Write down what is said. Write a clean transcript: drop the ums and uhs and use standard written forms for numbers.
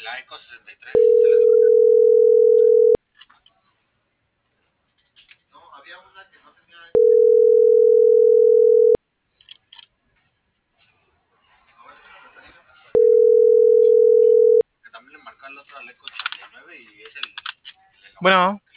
La Eco 63 se les marca. No, había una que no tenía. No, esa es la referida. Que también le marcó al otro al Eco 89 y es el Bueno,